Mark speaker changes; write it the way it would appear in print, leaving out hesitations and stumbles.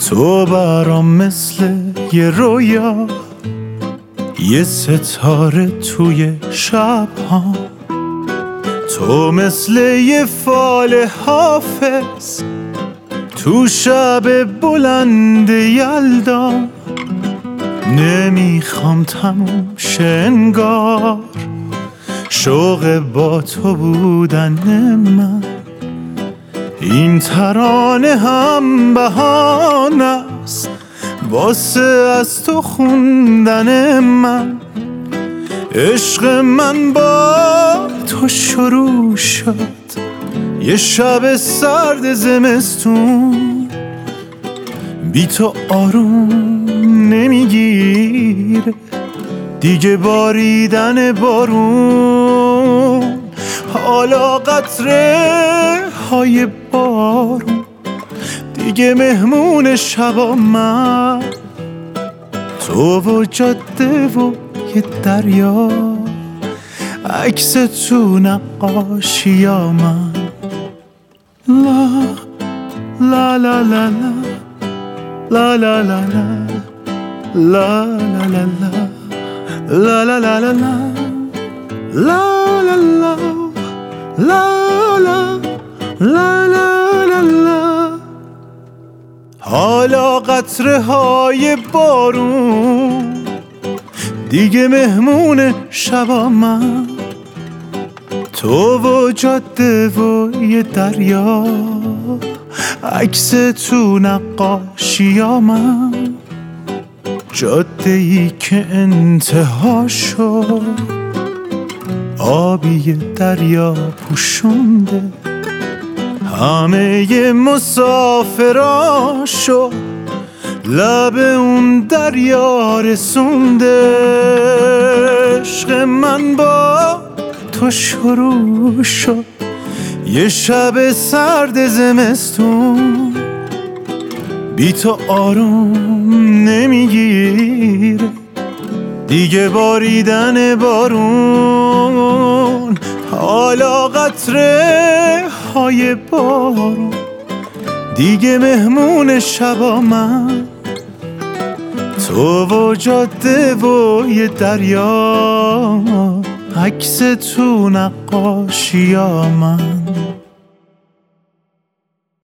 Speaker 1: تو برام مثل یه رویا، یه ستاره توی شب ها. تو مثل یه فال حافظ تو شب بلند یلدا. نمیخوام تموم شه انگار شوق با تو بودن من. این ترانه هم بهانه است واسه از تو خوندن من. عشق من با تو شروع شد یه شب سرد زمستون. بی تو آروم نمیگیره دیگه باریدن بارون. حالا قطره های بارون دیگه مهمون شبا من. تو و جاده و یه دریا، عکس تو نقاشی من. لا لا لا لا لا لا لا لا لا لا لا لا لا لا لا لا لا لا لا. حالا قطره های بارون دیگه مهمون شبا من. تو و جاده و یه دریا، عکس تو نقاشی من. جاده ای که انتها شد آبی دریا پوشونده. همه مسافراشو لب اون دریا رسونده. عشق من با تو شروع شد یه شب سرد زمستون. بی تو آروم نمیگیره دیگه باریدن بارون. حالا قطره های بارون دیگه مهمون شبا من. تو و جاده و یه دریا، عکس تو نقاشی من.